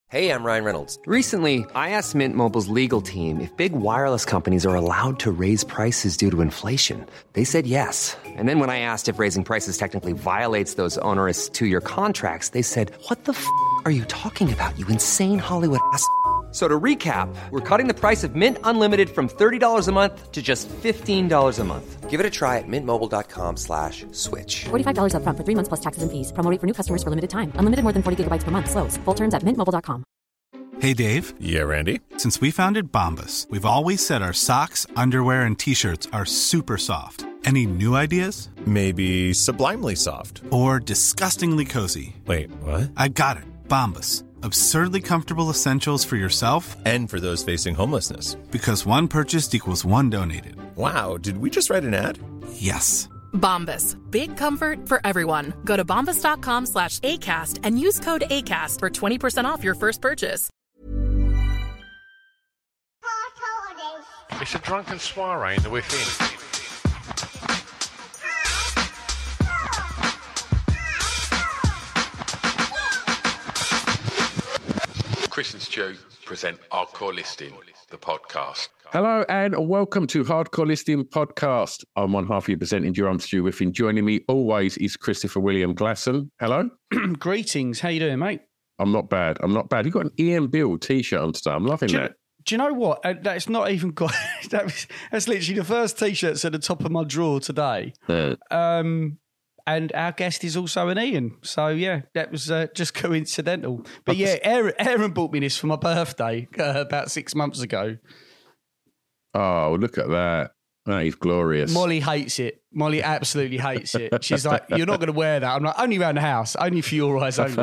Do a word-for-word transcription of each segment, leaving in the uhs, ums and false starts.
Hey, I'm Ryan Reynolds. Recently, I asked Mint Mobile's legal team if big wireless companies are allowed to raise prices due to inflation. They said yes. And then when I asked if raising prices technically violates those onerous two-year contracts, they said, what the f*** are you talking about, you insane Hollywood ass f- So to recap, we're cutting the price of Mint Unlimited from thirty dollars a month to just fifteen dollars a month. Give it a try at mintmobile.com slash switch. forty-five dollars up front for three months plus taxes and fees. Promo rate for new customers for limited time. Unlimited more than forty gigabytes per month. Slows full terms at mint mobile dot com. Hey, Dave. Yeah, Randy. Since we founded Bombas, we've always said our socks, underwear, and T-shirts are super soft. Any new ideas? Maybe sublimely soft. Or disgustingly cozy. Wait, what? I got it. Bombas. Absurdly comfortable essentials for yourself and for those facing homelessness. Because one purchased equals one donated. Wow, did we just write an ad? Yes. Bombas. Big comfort for everyone. Go to bombas.com slash ACAST and use code ACAST for twenty percent off your first purchase. It's a drunken soiree in the within. Chris and Stu present Hardcore Listing, the podcast. Hello and welcome to Hardcore Listing Podcast. I'm one half of you presenting you. I'm Stu Whiffin. Joining me always is Christopher William Glasson. Hello. Greetings. How you doing, mate? I'm not bad. I'm not bad. You've got an Ian Bill T-shirt on today. I'm loving do that. You, do you know what? Uh, that's not even got... that was, that's literally the first T-shirt that's at the top of my drawer today. Uh, um... And our guest is also an Ian. So, yeah, that was uh, just coincidental. But, yeah, Aaron, Aaron bought me this for my birthday uh, about six months ago. Oh, look at that. That is glorious. Molly hates it. Molly absolutely hates it. She's like, you're not going to wear that. I'm like, only around the house. Only for your eyes only.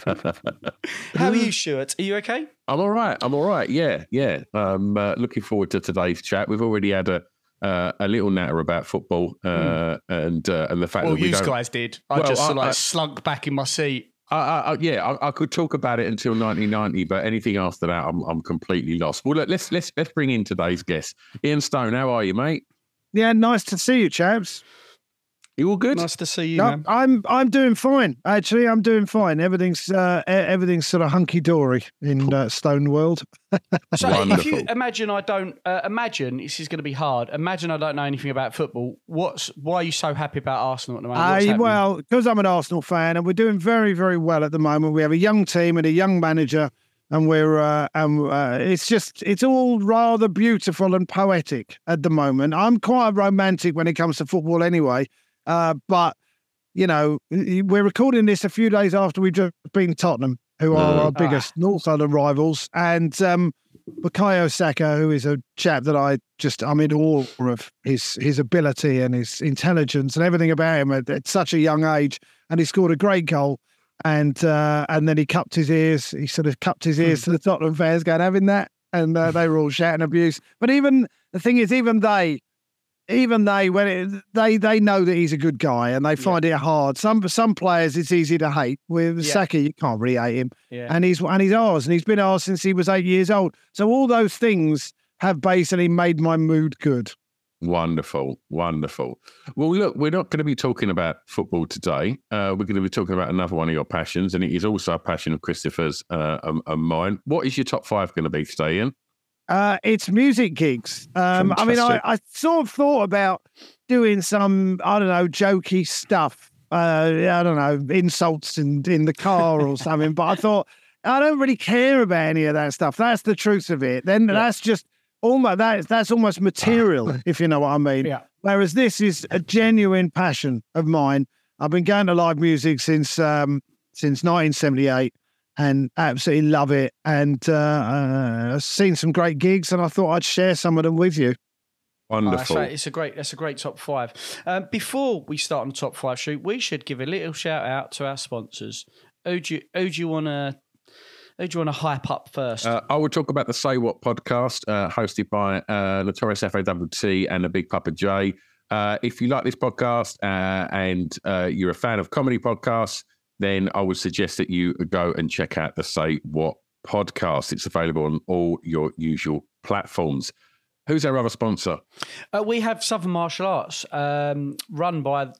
How are you, Stuart? Are you okay? I'm all right. I'm all right. Yeah, yeah. I'm uh, looking forward to today's chat. We've already had a... Uh, a little natter about football uh, mm. and uh, and the fact well, that we you don't... guys did. I well, just I, like I, slunk back in my seat. I, I, yeah, I, I could talk about it until nineteen ninety, but anything after that, I'm I'm completely lost. Well, let's let's let's bring in today's guest, Ian Stone. How are you, mate? Yeah, nice to see you, chaps. You all good? Nice to see you, no, man. I'm I'm doing fine. Actually, I'm doing fine. Everything's uh, everything's sort of hunky dory in uh, Stone World. So, if you imagine, I don't uh, imagine this is going to be hard. Imagine I don't know anything about football. What's why are you so happy about Arsenal at the moment? What's uh, well, because I'm an Arsenal fan, and we're doing very very well at the moment. We have a young team and a young manager, and we're uh, and uh, it's just it's all rather beautiful and poetic at the moment. I'm quite romantic when it comes to football, anyway. Uh, but, you know, we're recording this a few days after we've just been Tottenham, who are our biggest ah. North London rivals. And um, Bukayo Saka, who is a chap that I just, I'm in awe of his, his ability and his intelligence and everything about him at, at such a young age. And he scored a great goal. And uh, and then he cupped his ears. He sort of cupped his ears to the Tottenham fans going, having that. And uh, they were all shouting abuse. But even, the thing is, even they... Even they, when it, they they know that he's a good guy and they find yeah. it hard. Some some players it's easy to hate. With yeah. Saka, you can't really hate him, yeah. and he's and he's ours, and he's been ours since he was eight years old. So all those things have basically made my mood good. Wonderful, wonderful. Well, look, we're not going to be talking about football today. Uh, we're going to be talking about another one of your passions, and it is also a passion of Christopher's uh, and, and mine. What is your top five going to be today, Ian? Uh, it's music gigs. Um, I mean, I, I sort of thought about doing some, I don't know, jokey stuff. Uh, I don't know, insults in, in the car or something. But I thought, I don't really care about any of that stuff. That's the truth of it. Then yeah. that's just almost, that, that's almost material, if you know what I mean. Yeah. Whereas this is a genuine passion of mine. I've been going to live music since um, since nineteen seventy-eight. And absolutely love it. And uh, uh, seen some great gigs, and I thought I'd share some of them with you. Wonderful. Oh, that's right. It's a great. That's a great top five. Um, before we start on the top five shoot, we should give a little shout out to our sponsors. Who do you, who do you want to? Who do you want to hype up first? Uh, I will talk about the Say What podcast, uh, hosted by uh, Notorious F A W T and the Big Papa J. Uh, if you like this podcast uh, and uh, you're a fan of comedy podcasts, then I would suggest that you go and check out the Say What podcast. It's available on all your usual platforms. Who's our other sponsor? Uh, we have Southern Martial Arts, um, run by the top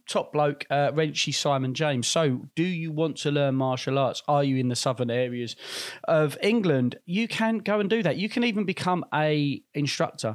top bloke, uh, Renchi Simon James. So, do you want to learn martial arts? Are you in the southern areas of England? You can go and do that. You can even become a instructor.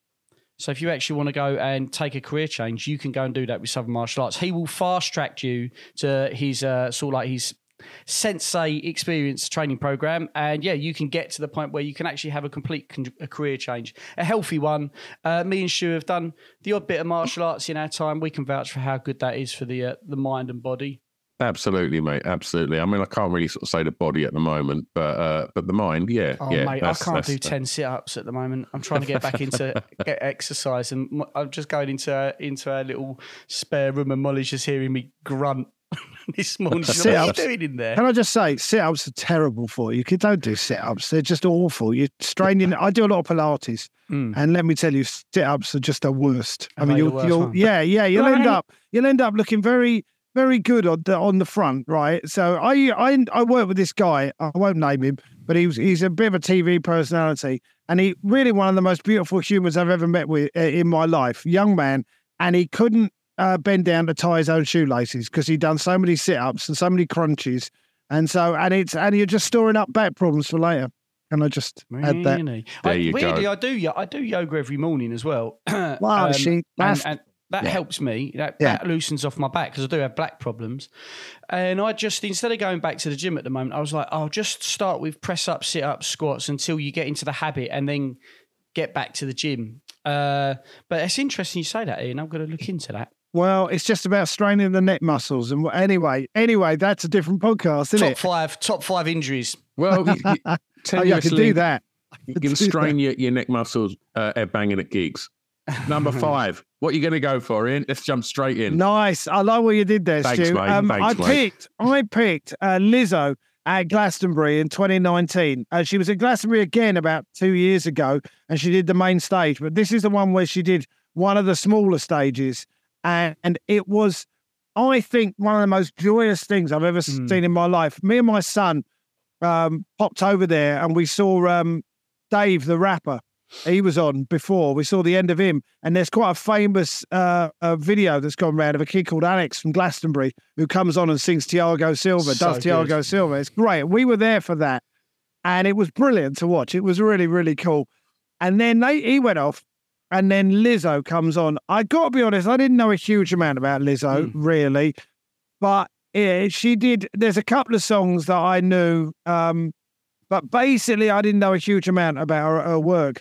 So if you actually want to go and take a career change, you can go and do that with Southern Martial Arts. He will fast track you to his uh, sort of like his sensei experience training program. And yeah, you can get to the point where you can actually have a complete con- a career change, a healthy one. Uh, me and Stu have done the odd bit of martial arts in our time. We can vouch for how good that is for the uh, the mind and body. Absolutely, mate. Absolutely. I mean, I can't really sort of say the body at the moment, but uh, but the mind, yeah. Oh, yeah, mate, I can't do ten sit-ups at the moment. I'm trying to get back into get exercise, and I'm just going into our, into our little spare room, and Molly's just hearing me grunt this morning. She's like, what are you doing in there? Can I just say, sit-ups are terrible for you. You don't do sit-ups. They're just awful. You're straining. I do a lot of Pilates, mm. and let me tell you, sit-ups are just the worst. Are I mean, you'll, you'll yeah, yeah, you'll right. end up, you'll end up looking very... very good on the on the front, right? So I I I work with this guy. I won't name him, but he was, he's a bit of a T V personality, and he really one of the most beautiful humans I've ever met with uh, in my life. Young man, and he couldn't uh, bend down to tie his own shoelaces because he'd done so many sit ups and so many crunches, and so and it's and you're just storing up back problems for later. Can I just really? add that? There I, you weirdly, go. I do I do yoga every morning as well. Wow, um, she that's. and, and, That Yeah. helps me. That, Yeah. that loosens off my back because I do have back problems. And I just, instead of going back to the gym at the moment, I was like, I'll just start with press ups, sit ups, squats until you get into the habit and then get back to the gym. Uh, but it's interesting you say that, Ian. I'm going to look into that. Well, it's just about straining the neck muscles. And anyway, anyway, that's a different podcast, isn't Top it? five, top five injuries. Well, you, you, Oh, yeah, I can do that. You can strain your, your neck muscles uh, at banging at gigs. Number five. What are you going to go for, Ian? Let's jump straight in. Nice. I like what you did there, Thanks, Stu. mate. Um, Thanks, I mate. picked, I picked uh, Lizzo at Glastonbury in twenty nineteen. Uh, she was at Glastonbury again about two years ago, and she did the main stage. But this is the one where she did one of the smaller stages, and, and it was, I think, one of the most joyous things I've ever Mm. seen in my life. Me and my son um, popped over there, and we saw um, Dave, the rapper. He was on before. We saw the end of him. And there's quite a famous uh, uh, video that's gone around of a kid called Alex from Glastonbury who comes on and sings Thiago Silva, So does Thiago good. Silva. It's great. We were there for that. And it was brilliant to watch. It was really, really cool. And then they, he went off, and then Lizzo comes on. I got to be honest, I didn't know a huge amount about Lizzo, Mm. really. But yeah, she did, there's a couple of songs that I knew. Um, but basically, I didn't know a huge amount about her, her work.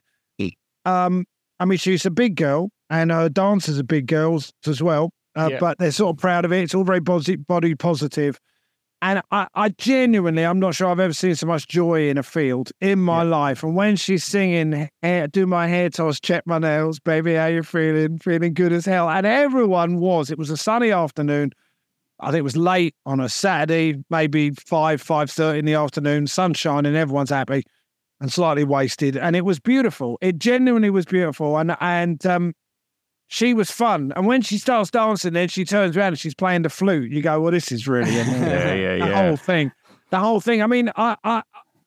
Um, I mean, she's a big girl, and her dancers are big girls as well. Uh, Yeah. But they're sort of proud of it. It's all very body, body positive. And I, I genuinely, I'm not sure I've ever seen so much joy in a field in my life. And when she's singing, hair, do my hair toss, check my nails, baby, how you feeling? Feeling good as hell. And everyone was. It was a sunny afternoon. I think it was late on a Saturday, maybe five, five thirty in the afternoon, sun shining, everyone's happy. And slightly wasted, and it was beautiful. It genuinely was beautiful, and and um, she was fun. And when she starts dancing, then she turns around and she's playing the flute. You go, well, this is really amazing. Yeah, yeah, the yeah. whole thing, the whole thing. I mean, I, I,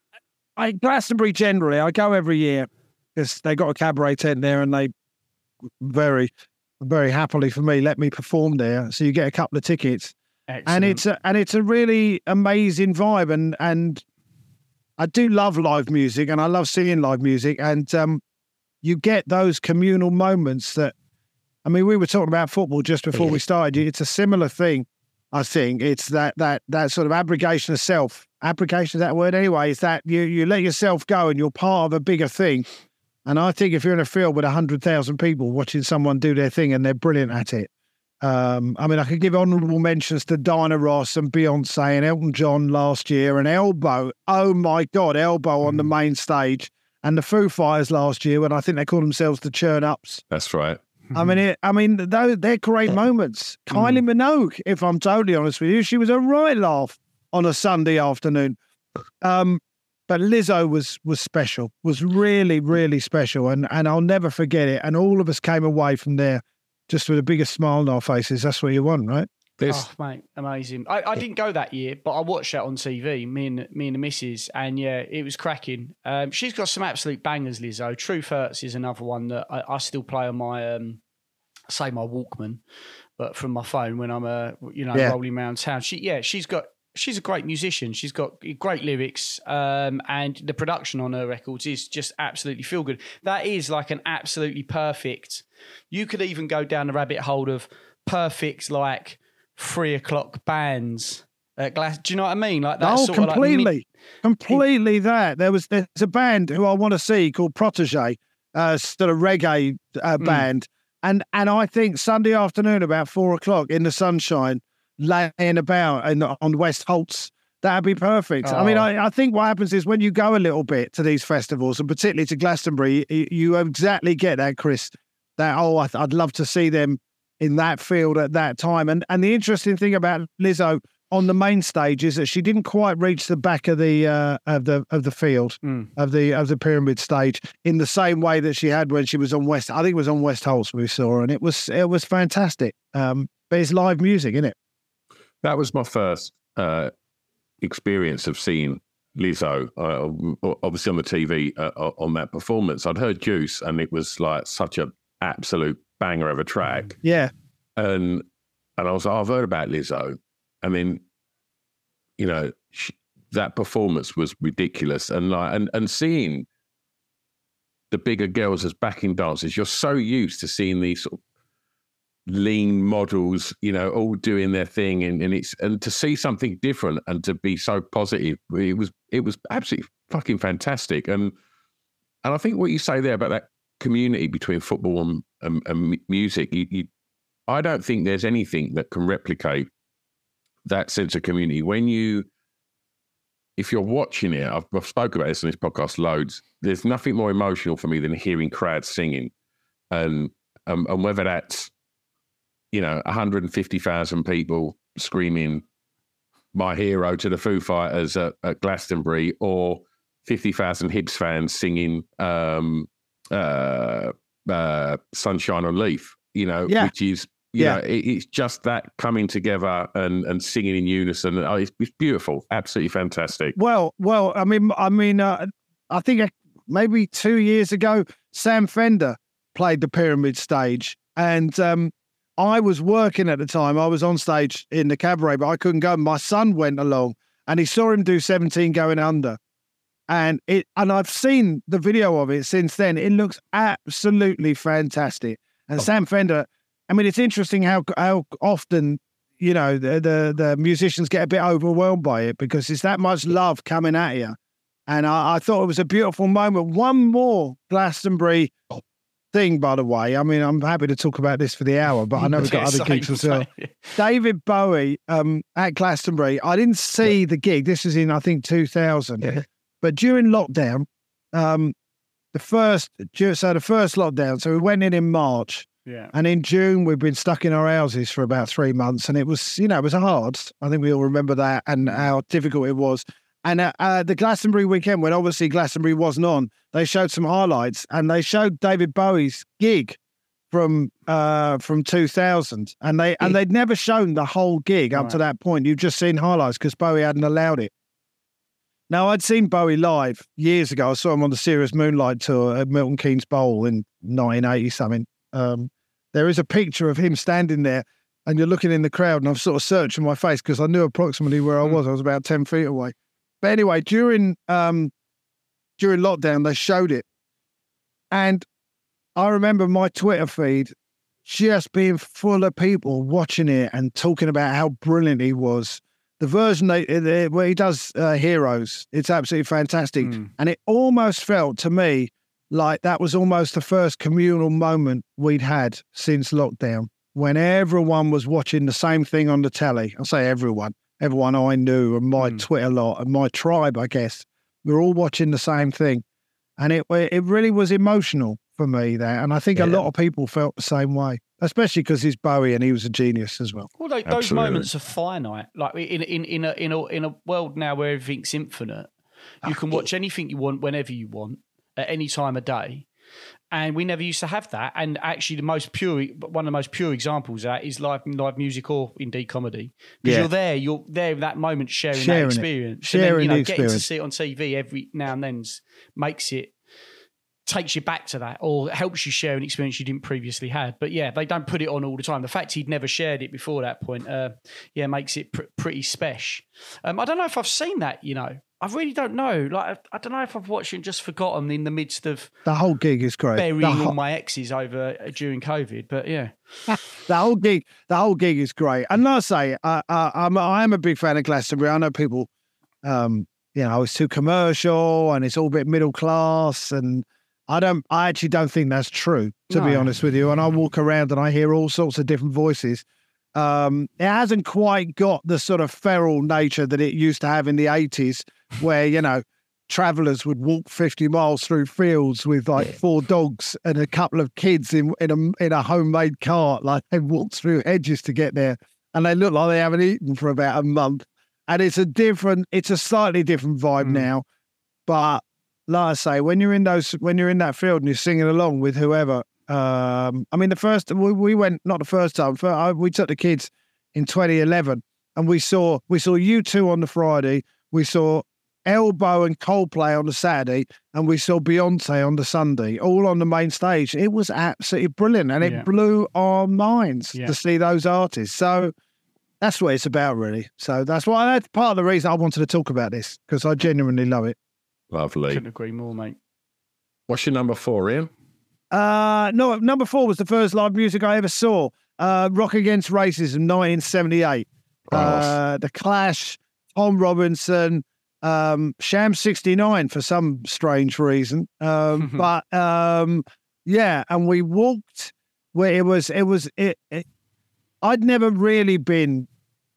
I Glastonbury generally, I go every year because they got a cabaret tent there, and they very, very happily for me let me perform there. So you get a couple of tickets, Excellent. and it's a, and it's a really amazing vibe, and and. I do love live music, and I love seeing live music, and um, you get those communal moments that, I mean, we were talking about football just before we started. It's a similar thing, I think. It's that that that sort of abrogation of self. Abrogation, is that a word anyway? It's that you, you let yourself go and you're part of a bigger thing. And I think if you're in a field with one hundred thousand people watching someone do their thing and they're brilliant at it, Um, I mean, I could give honourable mentions to Diana Ross and Beyonce and Elton John last year, and Elbow. Oh my God, Elbow on the main stage, and the Foo Fighters last year when I think they call themselves the Churn Ups. That's right. I mean, it, I mean, those they're great moments. Kylie Minogue, if I'm totally honest with you, she was a right laugh on a Sunday afternoon. Um, but Lizzo was was special, was really, really special, and and I'll never forget it. And all of us came away from there just with the biggest smile on our faces. That's what you want, right? This, Oh, mate, amazing. I, I didn't go that year, but I watched that on T V, me and me and the missus, and yeah, it was cracking. Um, she's got some absolute bangers, Lizzo. Truth Hurts is another one that I, I still play on my, um, say, my Walkman. but from my phone when I'm uh, you know Yeah. rolling around town. She yeah, she's got she's a great musician. She's got great lyrics, um, and the production on her records is just absolutely feel good. That is like an absolutely perfect. You could even go down the rabbit hole of perfect like three o'clock bands at Glass. Do you know what I mean? Like that. Oh, sort of completely, like, completely. That there was there's a band who I want to see called Protege, uh, sort of reggae uh, Mm. band, and and I think Sunday afternoon about four o'clock in the sunshine, laying about in, on West Holts. That'd be perfect. I mean, Oh. I, I think what happens is when you go a little bit to these festivals, and particularly to Glastonbury, you, you exactly get that, Chris. That oh, I, I'd love to see them in that field at that time. And and the interesting thing about Lizzo on the main stage is that she didn't quite reach the back of the uh, of the of the field Mm. of the of the pyramid stage in the same way that she had when she was on West. I think it was on West Holts we saw, her, and it was it was fantastic. Um, but it's live music, isn't it? That was my first uh, experience of seeing Lizzo, uh, obviously on the T V uh, on that performance. I'd heard Juice, and it was like such a absolute banger of a track. Yeah, and and I was like, oh, I've heard about Lizzo, and then you know she, that performance was ridiculous, and like and and seeing the bigger girls as backing dancers, you're so used to seeing these sort of lean models, you know, all doing their thing, and, and it's and to see something different and to be so positive, it was it was absolutely fucking fantastic. And and I think what you say there about that community between football and, and, and music, you, you, I don't think there's anything that can replicate that sense of community. When you, if you're watching it, I've, I've spoken about this on this podcast loads, there's nothing more emotional for me than hearing crowds singing. And, um, and whether that's, you know, one hundred fifty thousand people screaming "My Hero" to the Foo Fighters at, at Glastonbury, or fifty thousand Hibs fans singing um, uh, uh, "Sunshine on Leith," you know, Yeah. which is, you Yeah. know, it, it's just that coming together and, and singing in unison. Oh, it's, it's beautiful, absolutely fantastic. Well, well, I mean, I mean, uh, I think uh, maybe two years ago, Sam Fender played the Pyramid stage, and um, I was working at the time. I was on stage in the cabaret, but I couldn't go. My son went along, and he saw him do seventeen Going Under, and it. And I've seen the video of it since then. It looks absolutely fantastic. And Sam Fender, I mean, it's interesting how how often, you know, the, the the musicians get a bit overwhelmed by it because it's that much love coming at you. And I, I thought it was a beautiful moment. One more Glastonbury thing, by the way. I mean, I'm happy to talk about this for the hour, but I know we've got other gigs as well. David Bowie um, at Glastonbury. I didn't see the gig. This was in, I think, two thousand. Yeah. But during lockdown, um, the first, so the first lockdown, so we went in in March. Yeah. And in June, we've been stuck in our houses for about three months. And it was, you know, it was hard. I think we all remember that and how difficult it was. And uh, uh, the Glastonbury weekend, when obviously Glastonbury wasn't on, they showed some highlights, and they showed David Bowie's gig from uh, from two thousand. And, they, and they'd never shown the whole gig up Right. to that point. You've just seen highlights because Bowie hadn't allowed it. Now, I'd seen Bowie live years ago. I saw him on the Serious Moonlight tour at Milton Keynes Bowl in nineteen eighty something. Um, there is a picture of him standing there, and you're looking in the crowd, and I'm sort of searching my face because I knew approximately where I was. I was about ten feet away. But anyway, during um, during lockdown, they showed it. And I remember my Twitter feed just being full of people watching it and talking about how brilliant he was. The version they, they, where he does uh, Heroes, it's absolutely fantastic. Mm. And it almost felt to me like that was almost the first communal moment we'd had since lockdown, when everyone was watching the same thing on the telly. I say everyone, everyone I knew and my Mm. Twitter lot and my tribe, I guess. We were all watching the same thing. And it it really was emotional for me there. And I think a Yeah. lot of people felt the same way, especially because he's Bowie and he was a genius as well. Well, like, those Absolutely. moments are finite. Like in in in a in a in a world now where everything's infinite, you can watch anything you want whenever you want at any time of day. And we never used to have that. And actually, the most pure, one of the most pure examples of that is live live music or indeed comedy. Because Yeah. you're there, you're there at that moment, sharing, Sharing that it. experience, Sharing and then, you know, the getting to experience. see it on T V every now and then makes it takes you back to that or helps you share an experience you didn't previously had. But yeah, they don't put it on all the time. The fact he'd never shared it before that point, uh, yeah, makes it pr- pretty special. Um, I don't know if I've seen that, you know. I really don't know. Like, I, I don't know if I've watched it and just forgotten in the midst of the whole gig is great. Burying whole, all my exes over uh, during COVID, but yeah, the whole gig, the whole gig is great. And like I say, I, I, I'm I am a big fan of Glastonbury. I know people, um, you know, it's too commercial and it's all a bit middle class, and I don't. I actually don't think that's true, to no. be honest with you. And I walk around and I hear all sorts of different voices. Um, it hasn't quite got the sort of feral nature that it used to have in the eighties, where, you know, travellers would walk fifty miles through fields with like four dogs and a couple of kids in in a in a homemade cart. Like, they walked through hedges to get there, and they look like they haven't eaten for about a month. And it's a different, it's a slightly different vibe mm. now. But like I say, when you're in those, when you're in that field and you're singing along with whoever. Um, I mean, the first we, we went, not the first time. For, I, we took the kids in twenty eleven, and we saw we saw U two on the Friday. We saw Elbow and Coldplay on the Saturday, and we saw Beyonce on the Sunday, all on the main stage. It was absolutely brilliant, and it yeah. blew our minds yeah. to see those artists. So that's what it's about, really. So that's why that's part of the reason I wanted to talk about this, because I genuinely love it. Lovely. Couldn't agree more, mate. What's your number four, Ian? Uh, no, number four was the first live music I ever saw. Uh, Rock Against Racism, nineteen seventy-eight. Oh. Uh, the Clash, Tom Robinson, um, Sham sixty-nine for some strange reason. Um, but um, yeah, and we walked where it was. It was. It, it, I'd never really been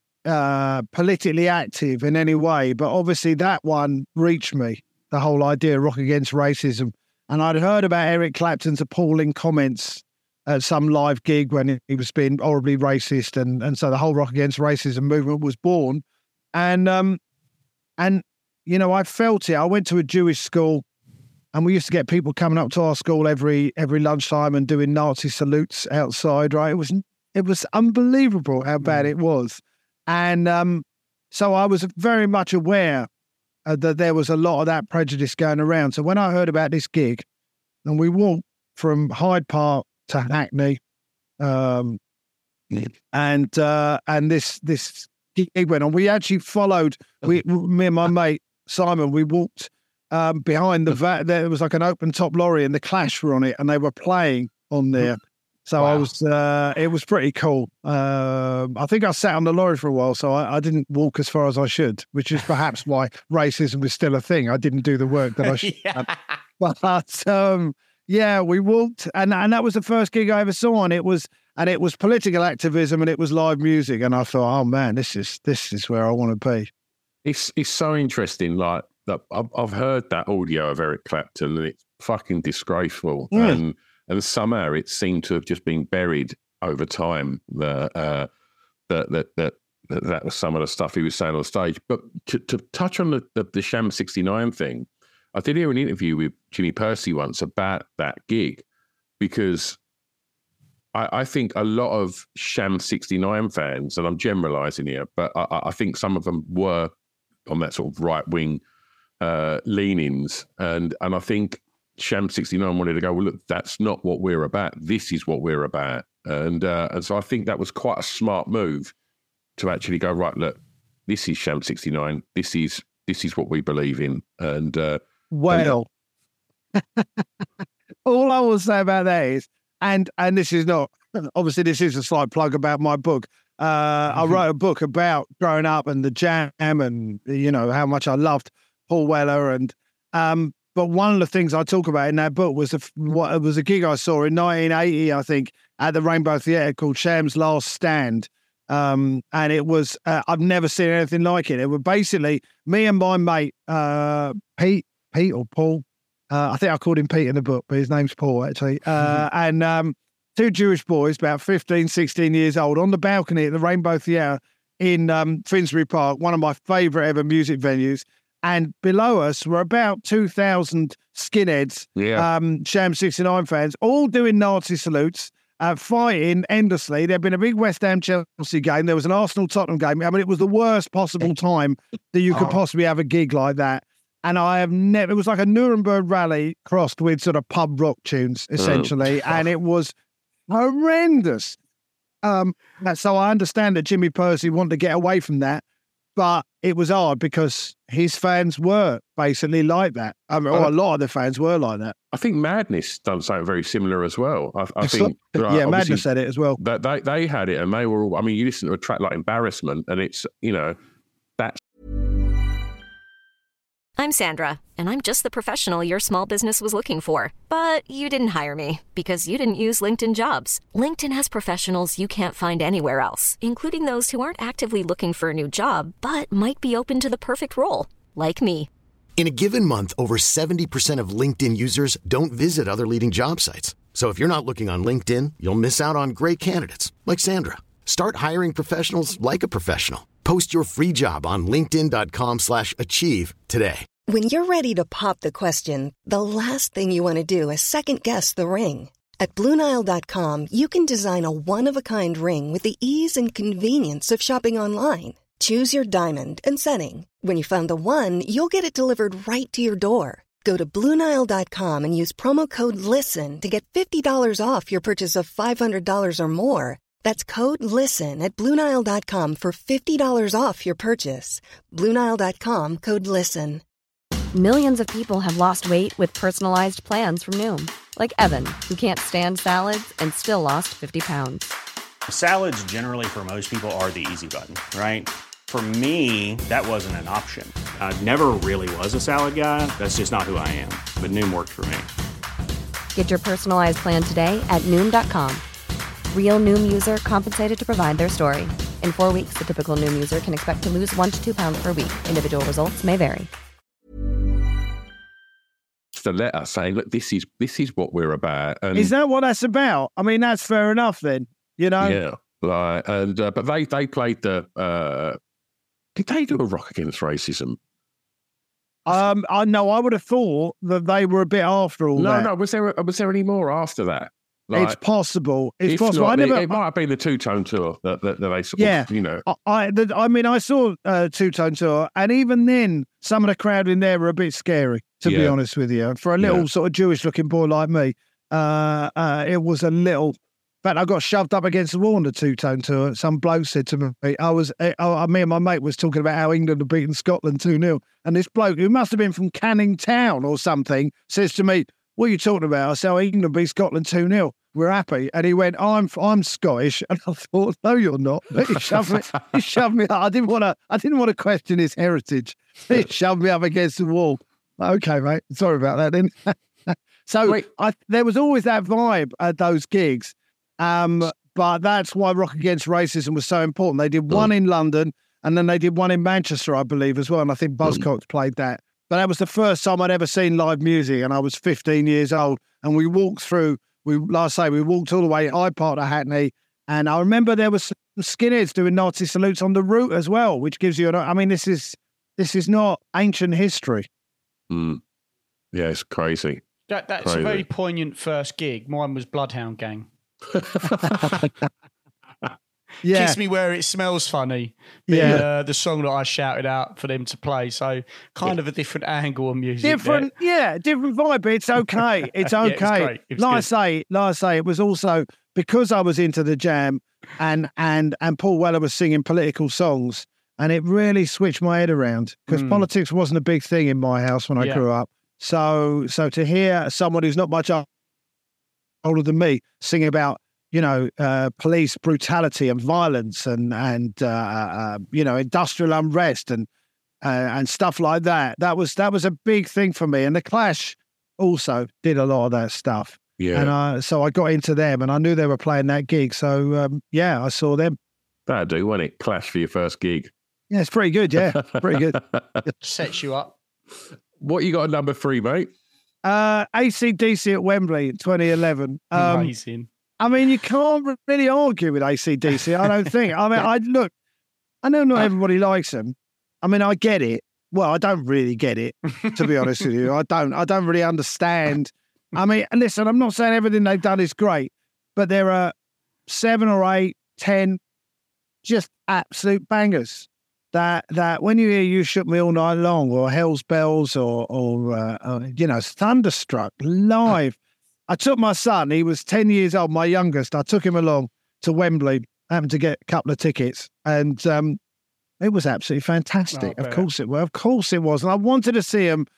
uh, politically active in any way, but obviously that one reached me. The whole idea of Rock Against Racism. And I'd heard about Eric Clapton's appalling comments at some live gig when he was being horribly racist, and, and so the whole Rock Against Racism movement was born. And um, and you know, I felt it. I went to a Jewish school, and we used to get people coming up to our school every every lunchtime and doing Nazi salutes outside. Right? It was it was unbelievable how bad it was, and um, so I was very much aware Uh, that there was a lot of that prejudice going around. So when I heard about this gig, and we walked from Hyde Park to Hackney, um, and uh, and this this gig went on. We actually followed. We, me and my mate Simon, we walked um, behind the va- there was like an open top lorry, and the Clash were on it, and they were playing on there. So wow. I was, uh, it was pretty cool. Uh, I think I sat on the lorry for a while, so I, I didn't walk as far as I should, which is perhaps why racism was still a thing. I didn't do the work that I should yeah. have. But um, yeah, we walked, and, and that was the first gig I ever saw, and it was, and it was political activism, and it was live music, and I thought, oh man, this is this is where I want to be. It's it's so interesting. Like that, I've, I've heard that audio of Eric Clapton, and it's fucking disgraceful. Mm. And And somehow it seemed to have just been buried over time. The, uh, that, that that that that was some of the stuff he was saying on stage. But to, to touch on the, the, the Sham sixty-nine thing, I did hear an interview with Jimmy Percy once about that gig, because I, I think a lot of Sham sixty-nine fans, and I'm generalising here, but I, I think some of them were on that sort of right-wing uh, leanings. And, and I think Sham sixty-nine wanted to go, well, look, that's not what we're about. This is what we're about. And uh, and so I think that was quite a smart move to actually go, right, look, this is Sham sixty-nine. This is this is what we believe in. And uh, well, and... all I will say about that is, and and this is not, obviously this is a slight plug about my book. Uh, mm-hmm. I wrote a book about growing up and the Jam, and you know how much I loved Paul Weller, and um. But one of the things I talk about in that book was a, what it was a gig I saw in nineteen eighty, I think, at the Rainbow Theatre called Sham's Last Stand. Um, and it was, uh, I've never seen anything like it. It was basically me and my mate, uh, Pete, Pete or Paul. Uh, I think I called him Pete in the book, but his name's Paul, actually. Uh, and um, two Jewish boys, about fifteen, sixteen years old, on the balcony at the Rainbow Theatre in um, Finsbury Park, one of my favourite ever music venues. And below us were about two thousand skinheads, yeah. um, Sham sixty-nine fans, all doing Nazi salutes, uh, fighting endlessly. There'd been a big West Ham Chelsea game. There was an Arsenal Tottenham game. I mean, it was the worst possible time that you could oh. possibly have a gig like that. And I have never, it was like a Nuremberg rally crossed with sort of pub rock tunes, essentially. Oh. And it was horrendous. Um, so I understand that Jimmy Percy wanted to get away from that, but it was hard because his fans were basically like that. I mean, or a lot of the fans were like that. I think Madness done something very similar as well. I, I think, like, yeah, Madness had it as well. That they they had it, and they were all. I mean, you listen to a track like Embarrassment, and it's, you know, that's. I'm Sandra, and I'm just the professional your small business was looking for. But you didn't hire me because you didn't use LinkedIn Jobs. LinkedIn has professionals you can't find anywhere else, including those who aren't actively looking for a new job, but might be open to the perfect role, like me. In a given month, over seventy percent of LinkedIn users don't visit other leading job sites. So if you're not looking on LinkedIn, you'll miss out on great candidates like Sandra. Start hiring professionals like a professional. Post your free job on linkedin.com slash achieve today. When you're ready to pop the question, the last thing you want to do is second-guess the ring. At Blue Nile dot com, you can design a one-of-a-kind ring with the ease and convenience of shopping online. Choose your diamond and setting. When you find the one, you'll get it delivered right to your door. Go to Blue Nile dot com and use promo code LISTEN to get fifty dollars off your purchase of five hundred dollars or more. That's code LISTEN at Blue Nile dot com for fifty dollars off your purchase. Blue Nile dot com, code LISTEN. Millions of people have lost weight with personalized plans from Noom. Like Evan, who can't stand salads and still lost fifty pounds. Salads generally for most people are the easy button, right? For me, that wasn't an option. I never really was a salad guy. That's just not who I am. But Noom worked for me. Get your personalized plan today at Noom dot com. Real Noom user compensated to provide their story. In four weeks, the typical Noom user can expect to lose one to two pounds per week. Individual results may vary. The letter saying, "Look, this is this is what we're about." And is that what that's about? I mean, that's fair enough then. You know, yeah. Like, and uh, but they they played the. Uh, did they do a Rock Against Racism? Um, I know. I would have thought that they were a bit after all no, that. No, no. Was there was there any more after that? Like, it's possible. It's possible. Not, I never. It, it might have been the Two Tone Tour that, that, that they sort yeah, of, you know. I, I, the, I mean, I saw uh, Two Tone Tour, and even then, some of the crowd in there were a bit scary, to yeah. be honest with you. For a little yeah. sort of Jewish-looking boy like me, uh, uh, it was a little. In fact, I got shoved up against the wall on the Two Tone Tour. Some bloke said to me, I was, I, I, me and my mate was talking about how England had beaten Scotland two nil, and this bloke, who must have been from Canning Town or something, says to me, "What are you talking about?" I said, "Oh, England beat Scotland two nil. We're happy." And he went, I'm I'm Scottish. And I thought, no, you're not. He shoved me, he shoved me up. I didn't want to I didn't want to question his heritage. He shoved me up against the wall. Okay, mate. Sorry about that then. So Wait. I, there was always that vibe at those gigs. Um, but that's why Rock Against Racism was so important. They did one mm. in London, and then they did one in Manchester, I believe, as well. And I think Buzzcocks mm. played that. But that was the first time I'd ever seen live music, and I was fifteen years old. And we walked through We, last say, we walked all the way Hyde Park to Hackney, and I remember there was some skinheads doing Nazi salutes on the route as well, which gives you an. I mean, this is this is not ancient history. Mm. Yeah, it's crazy. That, that's crazy. a very poignant first gig. Mine was Bloodhound Gang. Yeah. Kiss Me Where It Smells Funny. Being, yeah, uh, the song that I shouted out for them to play. So kind yeah. of a different angle of music. Different, there. yeah, different vibe. But it's okay. It's okay. yeah, it it like good. I say, like I say, it was also because I was into the Jam, and and and Paul Weller was singing political songs, and it really switched my head around because mm. politics wasn't a big thing in my house when I yeah. grew up. So so to hear someone who's not much older than me singing about, you know, uh, police brutality and violence and, and uh, uh, you know, industrial unrest and uh, and stuff like that. That was that was a big thing for me. And The Clash also did a lot of that stuff. Yeah. And uh, so I got into them, and I knew they were playing that gig. So, um, yeah, I saw them. That'd do, wouldn't it? Clash for your first gig. Yeah, it's pretty good, yeah. Pretty good. Sets you up. What you got at number three, mate? Uh, A C D C at Wembley in twenty eleven. Um, Amazing. I mean, you can't really argue with A C D C, I don't think. I mean, I look, I know not everybody likes them. I mean, I get it. Well, I don't really get it, to be honest with you. I don't, I don't really understand. I mean, listen, I'm not saying everything they've done is great, but there are seven or eight, ten just absolute bangers. that that when you hear "You Shook Me All Night Long" or "Hell's Bells" or or, uh, or you know "Thunderstruck" live. I took my son. He was ten years old, my youngest. I took him along to Wembley. Happened to get a couple of tickets, and um, it was absolutely fantastic. Oh, of course it was. Of course it was. And I wanted to see him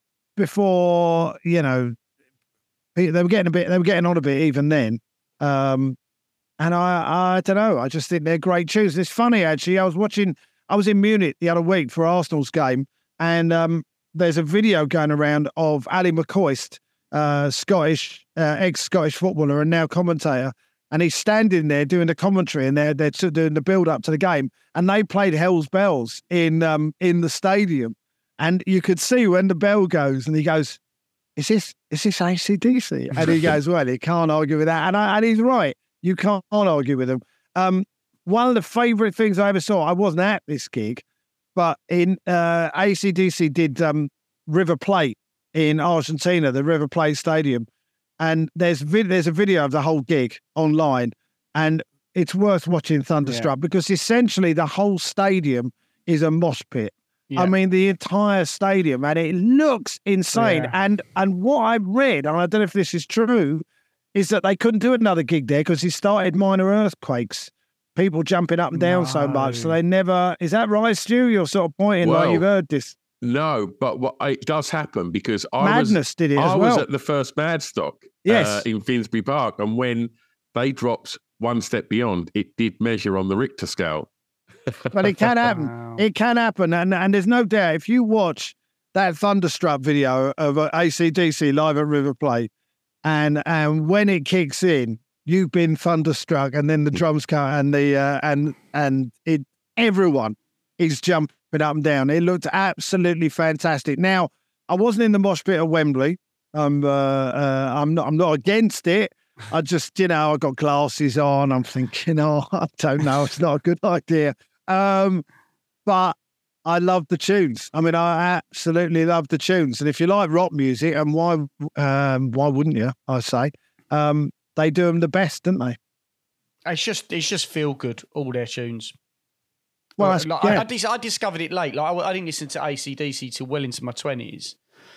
before, you know, they were getting a bit. They were getting on a bit even then. Um, and I, I don't know. I just think they're great tunes. It's funny actually. I was watching. I was in Munich the other week for Arsenal's game, and um, there's a video going around of Ali McCoist, uh, Scottish, uh, ex-Scottish footballer and now commentator, and he's standing there doing the commentary, and they're they're doing the build-up to the game, and they played Hell's Bells in um, in the stadium, and you could see when the bell goes, and he goes, "Is this is this A C D C?" And he goes, "Well, you can't argue with that," and I, and he's right. You can't argue with him. Um, one of the favourite things I ever saw, I wasn't at this gig, but in uh, A C D C did um, River Plate in Argentina, the River Plate Stadium. And there's vid- there's a video of the whole gig online, and it's worth watching Thunderstruck yeah. because essentially the whole stadium is a mosh pit. Yeah. I mean, the entire stadium, and it looks insane. Yeah. And and what I've read, and I don't know if this is true, is that they couldn't do another gig there because he started minor earthquakes, people jumping up and down no. so much. So they never, is that right, Stu? You're sort of pointing well, like you've heard this. No, but what it does happen because I Madness was, did it I as well. was at the first Madstock yes. uh, in Finsbury Park, and when they dropped one step beyond, it did measure on the Richter scale. But it can happen. Wow. It can happen. And, and there's no doubt, if you watch that Thunderstruck video of A C D C live at River Plate, and and when it kicks in, you've been thunderstruck, and then the drums come, and the uh, and and it everyone is jumping up and down. It looked absolutely fantastic. Now, I wasn't in the mosh pit at Wembley. I'm uh, uh, I'm not I'm not against it. I just, you know, I got glasses on. I'm thinking, oh, I don't know, it's not a good idea. Um, but I love the tunes. I mean, I absolutely love the tunes. And if you like rock music, and why um, why wouldn't you? I say um, they do them the best, don't they? It's just it's just feel good. All their tunes. Well, like, yeah. I, I, dis- I discovered it late. Like I, I didn't listen to A C D C till well into my twenties.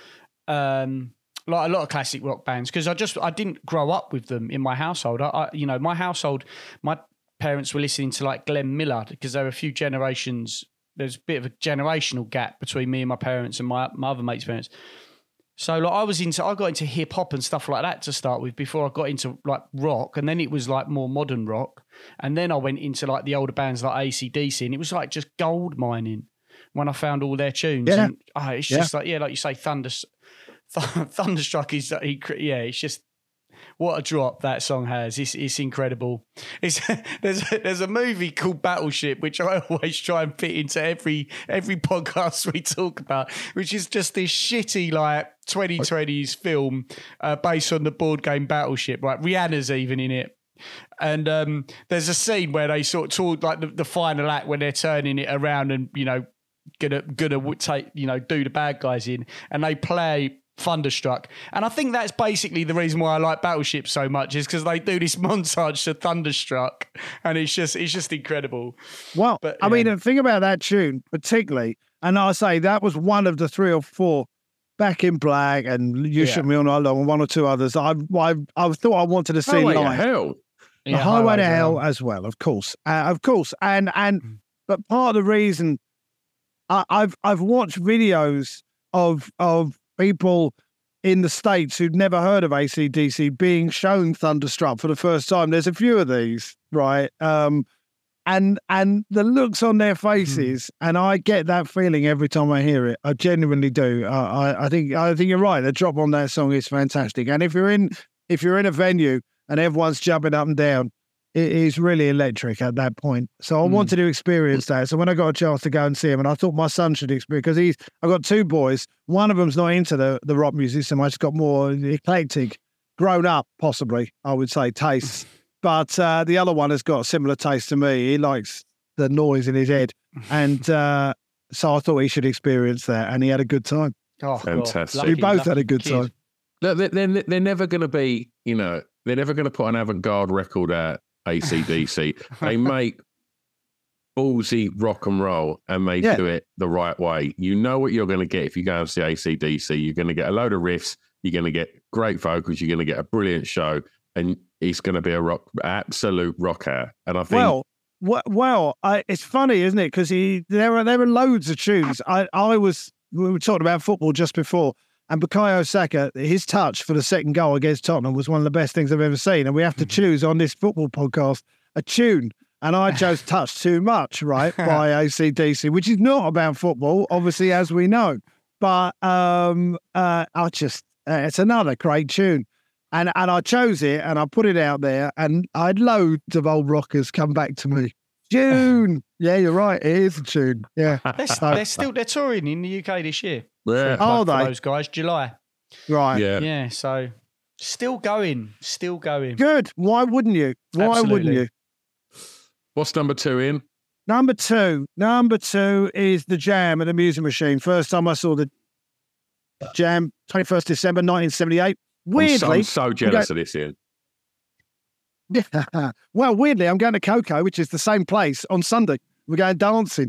Um, like a lot of classic rock bands, because I just I didn't grow up with them in my household. I, I you know my household, my parents were listening to like Glenn Miller, because there were a few generations. There's a bit of a generational gap between me and my parents and my, my other mates' parents. So like I was into, I got into hip hop and stuff like that to start with before I got into like rock. And then it was like more modern rock. And then I went into like the older bands like A C D C, and it was like just gold mining when I found all their tunes. Yeah. And, oh, it's just yeah. like, yeah, like you say, Thunder, Thunderstruck is, yeah, it's just, what a drop that song has. It's, it's incredible. It's, there's, there's a movie called Battleship, which I always try and fit into every every podcast we talk about, which is just this shitty like twenty twenties film uh, based on the board game Battleship. Right, Rihanna's even in it. And um, there's a scene where they sort of talk like the, the final act when they're turning it around and, you know, gonna gonna take, you know, do the bad guys in, and they play Thunderstruck. And I think that's basically the reason why I like Battleship so much, is because they do this montage to Thunderstruck, and it's just it's just incredible. Well, but, I yeah. mean, the thing about that tune particularly, and I say that was one of the three or four, Back in Black and You yeah. Shook Me All Night Long and one or two others, I I, I thought I wanted to see Highway live. To Hell. The Yeah, Highway, Highway to Hell Hell as well, of course, uh, of course, and and mm. but part of the reason I, I've I've watched videos of of people in the States who'd never heard of A C D C being shown Thunderstruck for the first time. There's a few of these, right? Um, and and the looks on their faces, mm. and I get that feeling every time I hear it. I genuinely do. I, I, I think I think you're right. The drop on that song is fantastic. And if you're in if you're in a venue and everyone's jumping up and down, it is really electric at that point. So I mm. wanted to experience that. So when I got a chance to go and see him, and I thought my son should experience, because he's, I've got two boys. One of them's not into the, the rock music so much. He's got more eclectic, grown up, possibly, I would say, tastes. But uh, the other one has got a similar taste to me. He likes the noise in his head. And uh, so I thought he should experience that. And he had a good time. Oh, fantastic. We both had a good kid. time. Look, they're, they're, they're never going to be, you know, they're never going to put an avant-garde record out, A C D C. They make ballsy rock and roll and they Yeah. do it the right way. You know what you're going to get if you go and see A C D C. You're going to get a load of riffs. You're going to get great vocals. You're going to get a brilliant show, and it's going to be a rock, absolute rocker. And I think, Well, w- well, I, it's funny, isn't it? Because there are there are loads of tunes. I, I was we were talking about football just before, and Bukayo Saka, his touch for the second goal against Tottenham was one of the best things I've ever seen. And we have to choose on this football podcast a tune. And I chose Touch Too Much, right, by A C D C, which is not about football, obviously, as we know. But um, uh, I just, uh, it's another great tune. And and I chose it and I put it out there, and I had loads of old rockers come back to me. Tune. Yeah, you're right. It is a tune. Yeah. They're, So- they're still they're touring in the U K this year. Yeah. Are For they? those guys, July. Right. yeah. Yeah, so still going, still going. Good. Why wouldn't you? Why wouldn't Absolutely. you? What's number two in? Number two. Number two is The Jam at the Music Machine. First time I saw The Jam, twenty-first December nineteen seventy-eight. I'm so, Weirdly, I'm so jealous of this, Ian. well, weirdly, I'm going to Coco, which is the same place, on Sunday. We're going dancing.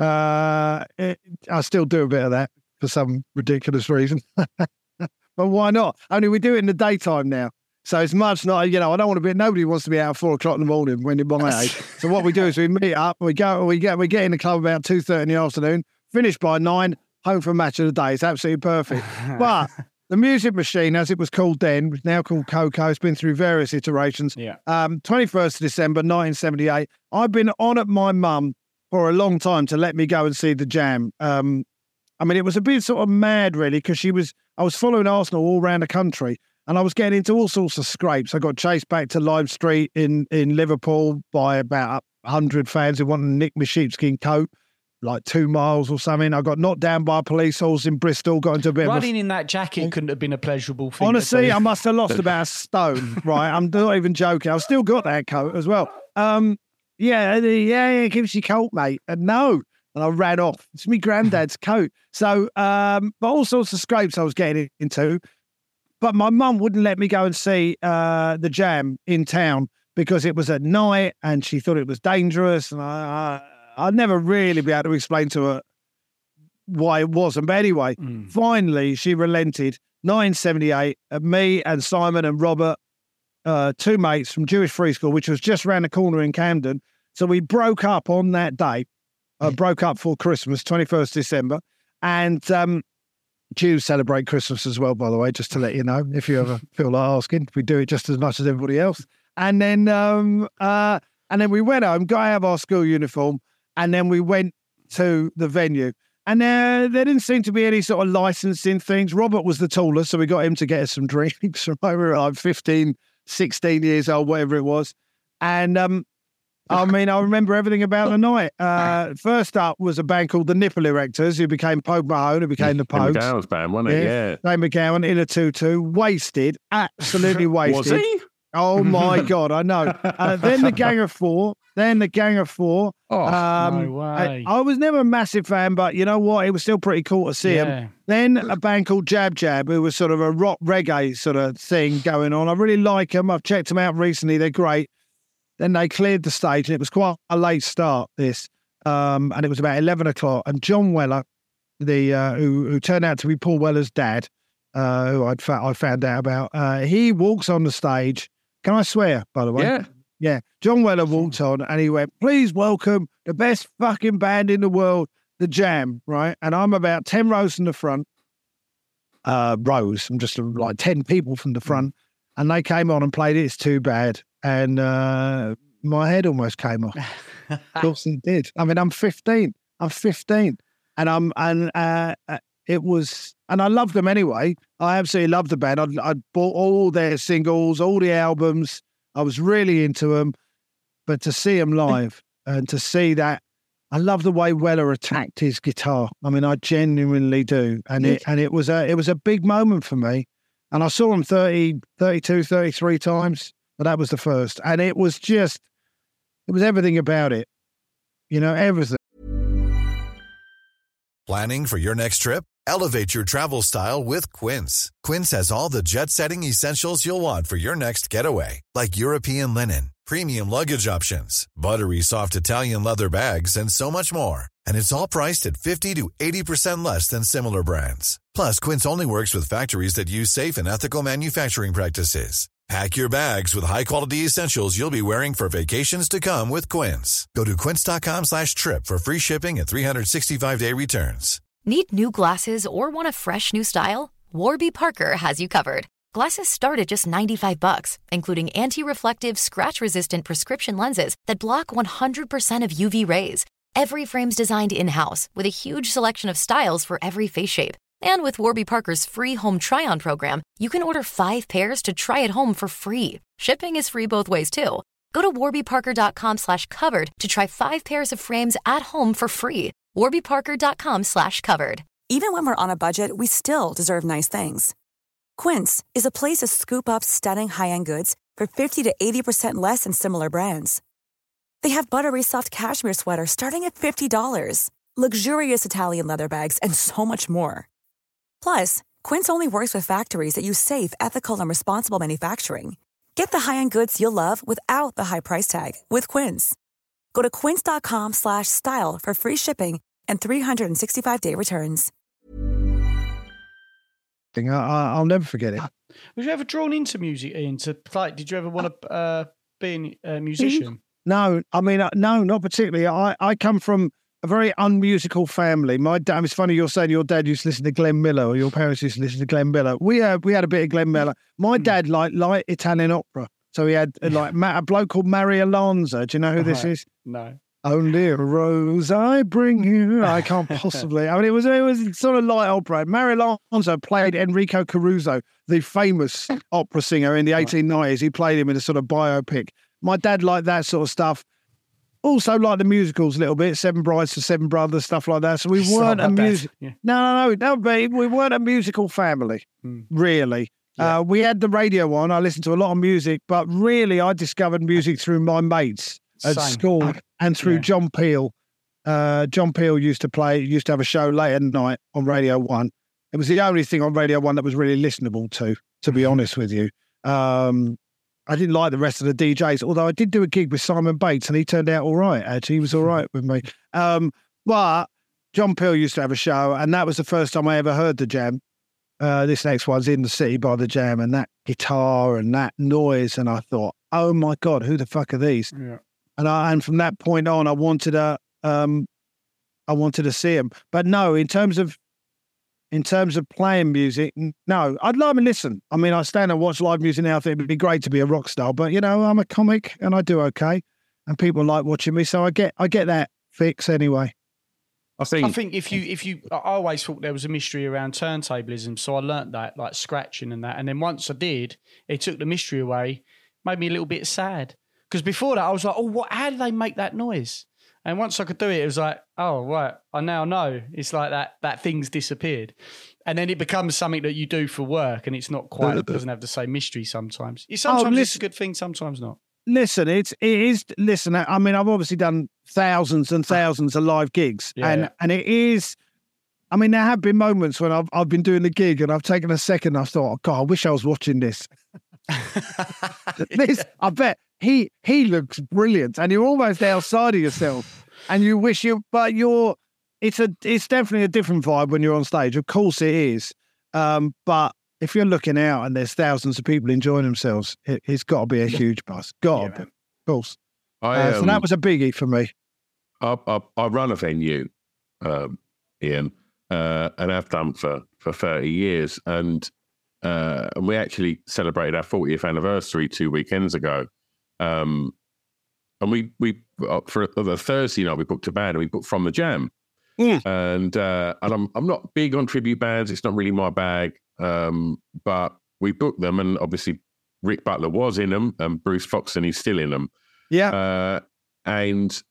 Uh, it, I still do a bit of that for some ridiculous reason. But why not? Only we do it in the daytime now. So it's much not, you know, I don't want to be, nobody wants to be out at four o'clock in the morning when you're my age. So what we do is we meet up, we go, we get, we get in the club about two thirty in the afternoon, finish by nine, home for a match of the day. It's absolutely perfect. But the Music Machine, as it was called then, now called Coco, it's been through various iterations. Yeah. Um, twenty-first of December, nineteen seventy-eight. I've been on at my mum for a long time to let me go and see The Jam. Um, I mean, it was a bit sort of mad, really, because she was, I was following Arsenal all around the country, and I was getting into all sorts of scrapes. I got chased back to Lime Street in, in Liverpool by about one hundred fans who wanted to nick my sheepskin coat, like two miles or something. I got knocked down by a police horse in Bristol, got into a bit of a... Running in that jacket couldn't have been a pleasurable thing. to Honestly, do. I must have lost about a stone, right? I'm not even joking. I've still got that coat as well. Um, yeah, the, yeah, yeah, it gives you coat, mate. And no. And I ran off. It's my granddad's coat. So, um, but all sorts of scrapes I was getting into. But my mum wouldn't let me go and see uh, The Jam in town because it was at night and she thought it was dangerous. And I, I, I'd never really be able to explain to her why it wasn't. But anyway, Mm. finally she relented. nineteen seventy-eight, uh, me and Simon and Robert, uh, two mates from Jewish Free School, which was just around the corner in Camden. So we broke up on that day, uh, broke up for Christmas, twenty-first December. And um, Jews celebrate Christmas as well, by the way, just to let you know, if you ever feel like asking. We do it just as much as everybody else. And then um, uh, and then we went home, got out of our school uniform, and then we went to the venue. And uh, there didn't seem to be any sort of licensing things. Robert was the tallest, so we got him to get us some drinks. We were like fifteen, sixteen years old, whatever it was. And um, I mean, I remember everything about the night. Uh, first up was a band called the Nipple Erectors, who became Pogue Mahone, who became the Ian Pogues. McGowan's band, wasn't it? Yeah. Dave McGowan in a tutu, wasted, absolutely wasted. Was he? Oh my God, I know. Uh, then the Gang of Four, then the Gang of Four. Oh, um, no I, way. I was never a massive fan, but you know what? It was still pretty cool to see Yeah. him. Then a band called Jab Jab, who was sort of a rock reggae sort of thing going on. I really like them. I've checked them out recently. They're great. Then they cleared the stage, and it was quite a late start, this. Um, and it was about eleven o'clock. And John Weller, the uh, who, who turned out to be Paul Weller's dad, uh, who I'd fa- I found out about, uh, he walks on the stage. Can I swear, by the way? Yeah. Yeah. John Weller walked on and he went, please welcome the best fucking band in the world, The Jam, right? And I'm about ten rows from the front. Uh, rows. I'm just uh, like ten people from the front. And they came on and played It's Too Bad. And uh, my head almost came off. Of course it did. I mean, I'm fifteen. I'm fifteen. And I'm, and uh, uh, it was, and I loved them anyway. I absolutely loved the band. I'd, I'd bought all their singles, all the albums. I was really into them. But to see them live and to see that, I love the way Weller attacked his guitar. I mean, I genuinely do. And it, and it was a, it was a big moment for me. And I saw him thirty, thirty-two, thirty-three times, but that was the first. And it was just, it was everything about it. You know, everything. Planning for your next trip? Elevate your travel style with Quince. Quince has all the jet-setting essentials you'll want for your next getaway, like European linen, premium luggage options, buttery soft Italian leather bags, and so much more. And it's all priced at fifty to eighty percent less than similar brands. Plus, Quince only works with factories that use safe and ethical manufacturing practices. Pack your bags with high-quality essentials you'll be wearing for vacations to come with Quince. Go to quince.com slash trip for free shipping and three sixty-five day returns. Need new glasses or want a fresh new style? Warby Parker has you covered. Glasses start at just ninety-five bucks, including anti-reflective, scratch-resistant prescription lenses that block one hundred percent of U V rays. Every frame's designed in-house with a huge selection of styles for every face shape. And with Warby Parker's free home try-on program, you can order five pairs to try at home for free. Shipping is free both ways, too. Go to warbyparker.com slash covered to try five pairs of frames at home for free. warbyparker.com slash covered. Even when we're on a budget, we still deserve nice things. Quince is a place to scoop up stunning high-end goods for fifty to eighty percent less than similar brands. They have buttery soft cashmere sweaters starting at fifty dollars, luxurious Italian leather bags, and so much more. Plus, Quince only works with factories that use safe, ethical, and responsible manufacturing. Get the high-end goods you'll love without the high price tag with Quince. Go to quince.com slash style for free shipping and three sixty-five day returns. I, I, I'll never forget it. Was you ever drawn into music, Ian? To play? Did you ever want to uh, be a musician? No, I mean, uh, no, not particularly. I, I come from a very unmusical family. My dad, it's funny you're saying your dad used to listen to Glenn Miller or your parents used to listen to Glenn Miller. We had, we had a bit of Glenn Miller. My dad liked light Italian opera. So he had uh, like a bloke called Mario Alonso. Do you know who this Right. is? No. Only a rose I bring you. I can't possibly. I mean, it was it was sort of light opera. Mario Alonso played Enrico Caruso, the famous opera singer in the eighteen nineties. He played him in a sort of biopic. My dad liked that sort of stuff. Also liked the musicals a little bit, Seven Brides for Seven Brothers, stuff like that. So we It's not weren't a that bad. music. Yeah. No, no, no, no. But we weren't a musical family, really. Uh, we had the radio on. I listened to a lot of music, but really, I discovered music through my mates at Same. school and through Yeah. John Peel. Uh, John Peel used to play, used to have a show late at night on Radio One. It was the only thing on Radio One that was really listenable to, to be honest with you. Um, I didn't like the rest of the D Js, although I did do a gig with Simon Bates and he turned out all right, actually. He was all right with me. Um, but John Peel used to have a show, and that was the first time I ever heard the Jam. Uh, this next one's In the City by the Jam, and that guitar and that noise. And I thought, oh my God, who the fuck are these? Yeah. And I, and from that point on, I wanted to, um, I wanted to see them. But no, in terms of, in terms of playing music, n- no, I'd love to listen. I mean, I stand and watch live music now. I think it'd be great to be a rock star, but you know, I'm a comic and I do okay, and people like watching me, so I get, I get that fix anyway. I think, I think if you, if you, I always thought there was a mystery around turntablism, so I learnt that, like scratching and that. And then once I did, it took the mystery away, made me a little bit sad. Because before that, I was like, oh, what? How do they make that noise? And once I could do it, it was like, oh, right, I now know. It's like that that thing's disappeared. And then it becomes something that you do for work, and it's not quite, it doesn't have the same mystery sometimes. It, sometimes it's a listen- good thing, sometimes not. Listen, it's it is. Listen, I mean, I've obviously done thousands and thousands of live gigs, Yeah, and yeah. and it is. I mean, there have been moments when I've I've been doing the gig and I've taken a second. And I thought, oh God, I wish I was watching this. This, I bet he he looks brilliant, and you're almost outside of yourself, and you wish you, but you're. It's a it's definitely a different vibe when you're on stage. Of course, it is. Um, but if you're looking out and there's thousands of people enjoying themselves, it, it's got to be a huge buzz. Got to be, of course. I, Uh, so um, that was a biggie for me. I, I, I run a venue, um, Ian, uh, and I've done for, for thirty years. And uh, and we actually celebrated our fortieth anniversary two weekends ago. Um, and we, we uh, for the Thursday night, we booked a band and we booked From the Jam. And uh, and I'm I'm not big on tribute bands. It's not really my bag. Um, but we booked them, and obviously Rick Butler was in them, and Bruce Foxton is still in them. Yeah. Uh, and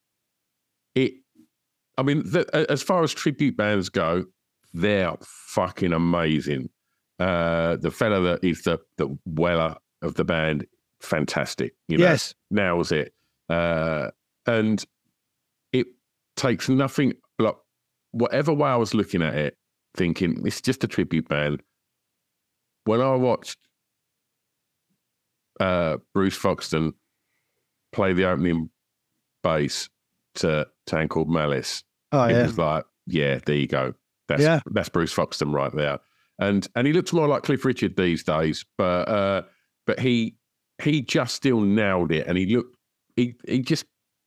it, I mean, the, as far as tribute bands go, they're fucking amazing. Uh, the fella that is the the Weller of the band, fantastic. You know, Yes. nails it. Uh, and it takes nothing. Like whatever way I was looking at it, thinking it's just a tribute band. When I watched uh, Bruce Foxton play the opening bass to Town Called Malice, oh, it yeah. was like, yeah, there you go. That's Yeah. that's Bruce Foxton right there. And and he looks more like Cliff Richard these days, but uh, but he he just still nailed it, and he looked he he just.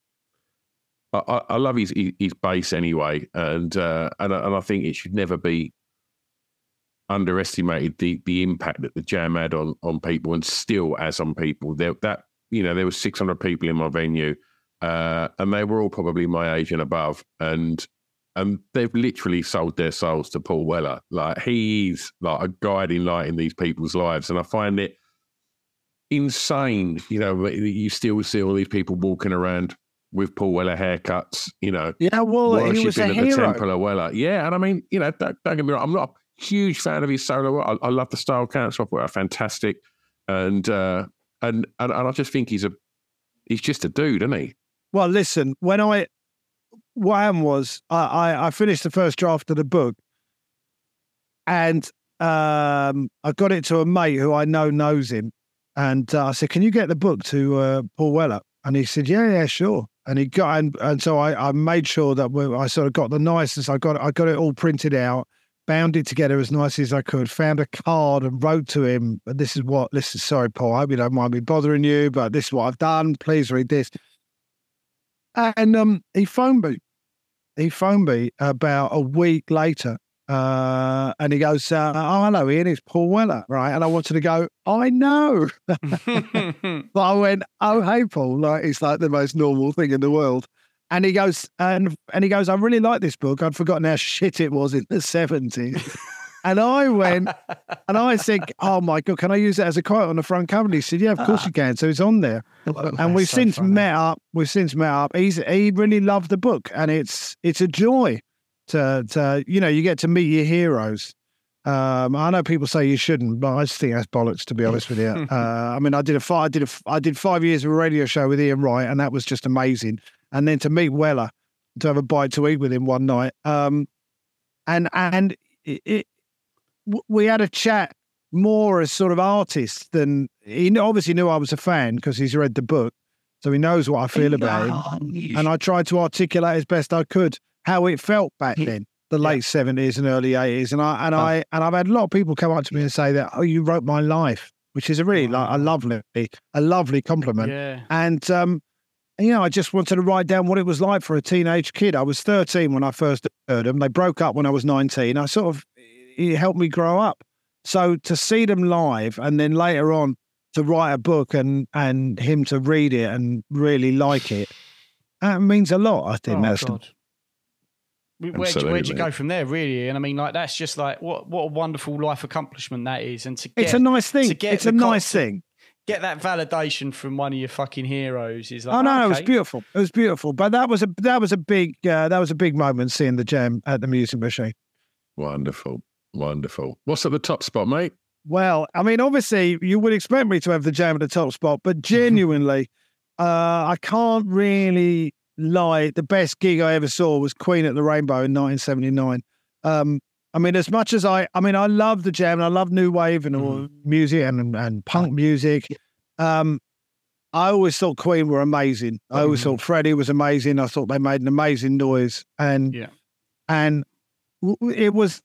I, I love his his bass anyway, and uh, and and I think it should never be underestimated the the impact that the Jam had on on people, and still has on people. There that you know there was six hundred people in my venue, uh, and they were all probably my age and above, and and they've literally sold their souls to Paul Weller. Like he's like a guiding light in these people's lives, and I find it insane. You know, you still see all these people walking around with Paul Weller haircuts, you know. Yeah, well, he was a worshipping at the hero. Temple of Weller. Yeah, and I mean, you know, don't, don't get me wrong, I'm not a huge fan of his solo work. I, I love the Style Council. I thought they were fantastic. And, uh, and, and, and I just think he's a, he's just a dude, isn't he? Well, listen, when I, what happened was, I, I, I finished the first draft of the book, and um, I got it to a mate who I know knows him. And uh, I said, can you get the book to uh, Paul Weller? And he said, yeah, yeah, sure. And he got, and, and so I, I made sure that we, I sort of got the nicest. I got, I got it all printed out, bound it together as nicely as I could, found a card and wrote to him. And this is what, this is, sorry, Paul, I hope you don't mind me bothering you, but this is what I've done. Please read this. And um, he phoned me. He phoned me about a week later. Uh, and he goes, uh, oh, hello, Ian, it's Paul Weller, right? And I wanted to go, I know. But I went, oh, hey, Paul. Like, it's like the most normal thing in the world. And he goes, and, and he goes, I really like this book. I'd forgotten how shit it was in the seventies. And I went, and I said, oh, my God, can I use that as a quote on the front cover? And he said, yeah, of course you can. So it's on there. And we've so since funny. met up. We've since met up. He's, he really loved the book. And it's it's a joy. To, to, you know, you get to meet your heroes. Um, I know people say you shouldn't, but I just think that's bollocks, to be honest with you. Uh, I mean, I did a fi- I did a, I did five years of a radio show with Ian Wright, and that was just amazing. And then to meet Weller, to have a bite to eat with him one night, um, and and it, it, we had a chat more as sort of artists than he obviously knew I was a fan because he's read the book, so he knows what I feel about him. And I tried to articulate as best I could how it felt back then, the late seventies and early eighties. And I and I and I've had a lot of people come up to me and say that, oh, you wrote my life, which is a really like a lovely, a lovely compliment. Yeah. And um, you know, I just wanted to write down what it was like for a teenage kid. I was thirteen when I first heard them. They broke up when I was nineteen. I sort of, it helped me grow up. So to see them live and then later on to write a book and and him to read it and really like it, that means a lot. I think Oh, that's God. Where'd you, Absolutely. where'd you go from there, really? And I mean, like, that's just like, what what a wonderful life accomplishment that is. And to get, It's a nice thing. to get It's a the co- nice to thing. Get that validation from one of your fucking heroes is like, Oh no, it was okay. beautiful. It was beautiful. But that was a that was a big uh, that was a big moment seeing the Jam at the Music Machine. Wonderful. Wonderful. What's at the top spot, mate? Well, I mean, obviously, you would expect me to have the Jam at the top spot, but genuinely, uh, I can't really lie. The best gig I ever saw was Queen at the Rainbow in nineteen seventy-nine. Um, I mean, as much as I, I mean, I love the Jam and I love new wave and all music and and punk music. Um, I always thought Queen were amazing. I always thought Freddie was amazing. I thought they made an amazing noise, and Yeah. and w- w- it was.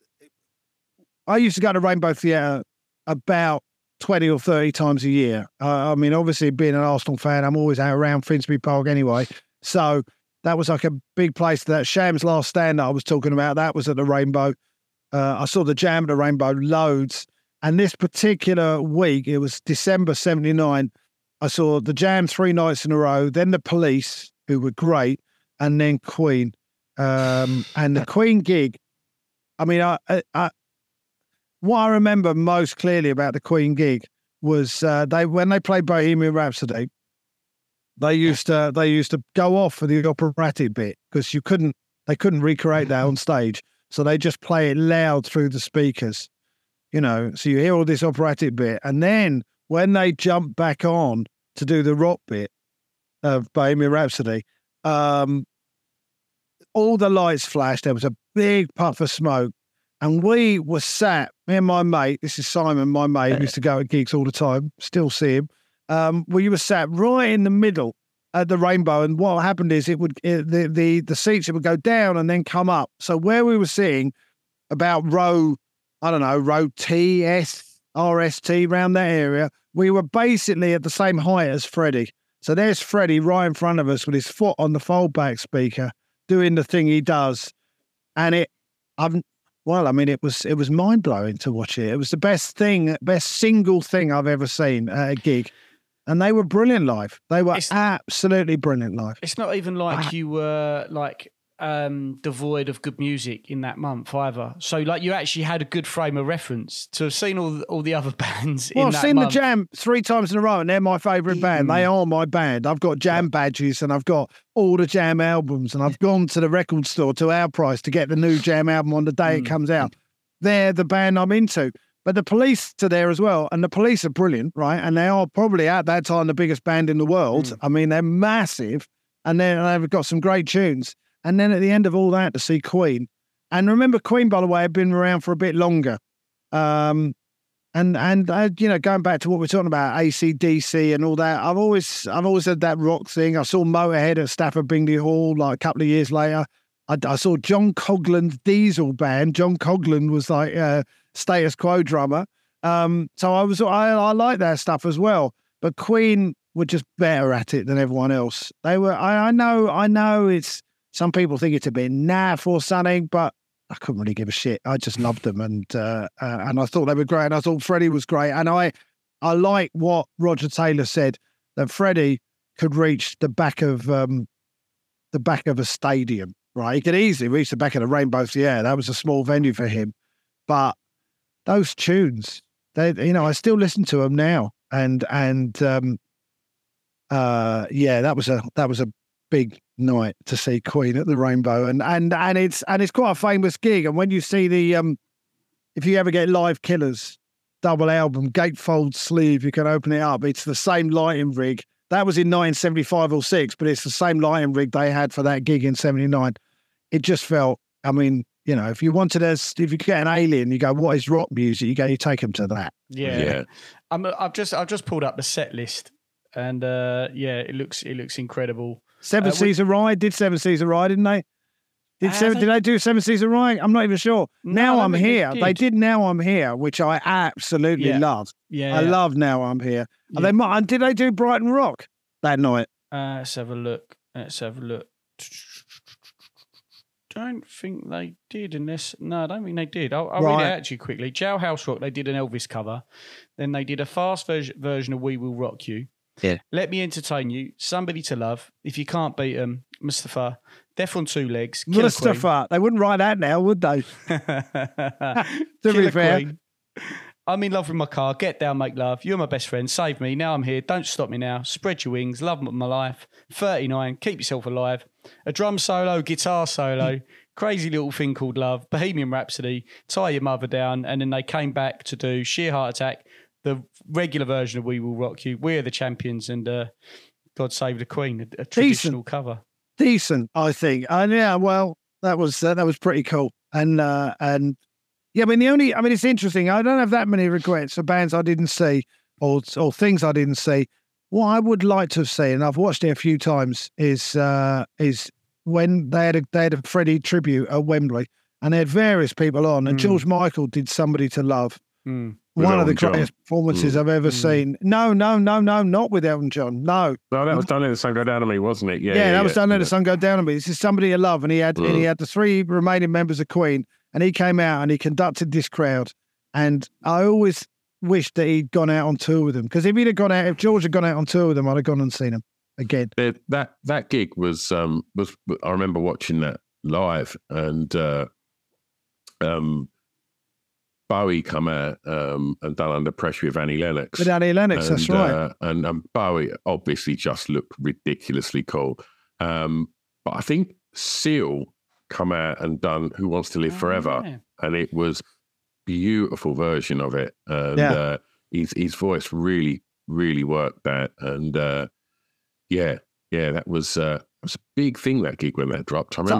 I used to go to Rainbow Theatre about twenty or thirty times a year. Uh, I mean, obviously, being an Arsenal fan, I'm always out around Finsbury Park anyway. So that was like a big place. That Sham's Last Stand that I was talking about, that was at the Rainbow. Uh, I saw the Jam at the Rainbow loads. And this particular week, it was December seventy-nine, I saw the Jam three nights in a row, then the Police, who were great, and then Queen. Um, and the Queen gig, I mean, I, I, I what I remember most clearly about the Queen gig was uh, they when they played Bohemian Rhapsody, they used to they used to go off for the operatic bit because you couldn't they couldn't recreate that on stage, so they just play it loud through the speakers, you know. So you hear all this operatic bit, and then when they jump back on to do the rock bit of Bohemian Rhapsody, um, all the lights flashed. There was a big puff of smoke. And we were sat, me and my mate, this is Simon, my mate, who used to go at gigs all the time, still see him. Um, we were sat right in the middle at the Rainbow. And what happened is it would, it, the, the, the seats, it would go down and then come up. So where we were sitting, about row, I don't know, row T, S, R S T, around that area, we were basically at the same height as Freddie. So there's Freddie right in front of us with his foot on the foldback speaker, doing the thing he does. And it, I've, well, I mean, it was it was mind blowing to watch it. It was the best thing, best single thing I've ever seen at a gig. And they were brilliant live. They were it's, absolutely brilliant live. It's not even like ah. you were like um, devoid of good music in that month either. So like you actually had a good frame of reference to have seen all the, all the other bands well, in that I've seen month. the Jam three times in a row and they're my favourite mm. band. They are my band. I've got Jam badges and I've got all the Jam albums and I've gone to the record store to Our Price to get the new Jam album on the day mm. it comes out. They're the band I'm into. But the Police are there as well. And the Police are brilliant, right? And they are probably at that time the biggest band in the world. Mm. I mean, they're massive. And then they've got some great tunes. And then at the end of all that, to see Queen. And remember, Queen, by the way, had been around for a bit longer. Um, and, and uh, you know, going back to what we're talking about, A C D C and all that, I've always I've always had that rock thing. I saw Motorhead at Stafford Bingley Hall like a couple of years later. I, I saw John Coughlin's Diesel band. John Coughlin was like a Status Quo drummer. Um, so I was I, I like that stuff as well. But Queen were just better at it than everyone else. They were. I, I know. I know. It's some people think it's a bit naff or something, but I couldn't really give a shit. I just loved them, and uh, uh, and I thought they were great. And I thought Freddie was great. And I I like what Roger Taylor said, that Freddie could reach the back of um, the back of a stadium. Right, he could easily reach the back of the Rainbow Theatre. That was a small venue for him, but those tunes, they, you know, I still listen to them now, and and um, uh, yeah, that was a that was a big night to see Queen at the Rainbow, and and and it's and it's quite a famous gig. And when you see the um, if you ever get Live Killers double album, gatefold sleeve, you can open it up. It's the same lighting rig. That was in nineteen seventy-five or six, but it's the same lighting rig they had for that gig in seventy-nine. It just felt, I mean, you know, if you wanted us, if you get an alien, you go, what is rock music? You go, you take them to that. Yeah. yeah. I'm, I've just, I've just pulled up the set list, and uh, yeah, it looks, it looks incredible. Seven uh, Seas of Rye did Seven Seas of Rye, didn't they? Did, uh, seven, they... did they do Seven Seas of Rye? I'm not even sure. No, Now I'm Here. They did. they did Now I'm Here, which I absolutely yeah. love. Yeah, I yeah. love Now I'm Here. Yeah. Are they, and did they do Brighton Rock that night? Uh, let's have a look. Let's have a look. Don't think they did unless... No, I don't think they did. I'll, I'll right. read it out to you quickly. Jailhouse Rock, they did an Elvis cover. Then they did a fast ver- version of We Will Rock You. Yeah. Let Me Entertain You. Somebody to Love. If You Can't Beat Them. Mustafa. Death on Two Legs. Killer Mustafa. They wouldn't write that now, would they? to be fair. Queen. I'm in love with my car. Get down, make love. You're my best friend. Save me. Now I'm here. Don't stop me now. Spread your wings. Love my life. thirty-nine. Keep yourself alive. A drum solo, guitar solo, crazy little thing called love, Bohemian Rhapsody, Tie Your Mother Down, and then they came back to do Sheer Heart Attack, the regular version of We Will Rock You, We're the Champions, and uh, God Save the Queen, a, a traditional Decent. cover. Decent, I think. And yeah, well, that was uh, that was pretty cool. And uh, and yeah, I mean the only, I mean it's interesting. I don't have that many regrets for bands I didn't see or or things I didn't see. What I would like to have seen, and I've watched it a few times, is uh, is when they had a they had a Freddie tribute at Wembley, and they had various people on, and mm. George Michael did Somebody to Love. Mm. One of the John. greatest performances mm. I've ever mm. seen. No, no, no, no, not with Elton John. No, no, that was Don't Let the Sun Go Down on Me, wasn't it? Yeah, yeah, yeah that yeah, was Don't yeah. Let the Sun Go Down on Me. This is Somebody to Love, and he had mm. and he had the three remaining members of Queen, and he came out and he conducted this crowd, and I always wished that he'd gone out on tour with them, because if he'd have gone out, if George had gone out on tour with them, I'd have gone and seen him again. That that, that gig was um was I remember watching that live, and uh, um. Bowie come out um, and done Under Pressure with Annie Lennox. With Annie Lennox, and, that's right. Uh, and, and Bowie obviously just looked ridiculously cool. Um, but I think Seal come out and done Who Wants to Live oh, Forever, yeah. and it was beautiful version of it. And yeah. uh, his his voice really, really worked that. And uh, yeah, yeah, that was uh, that was a big thing, that gig when that dropped. I remember so I, that.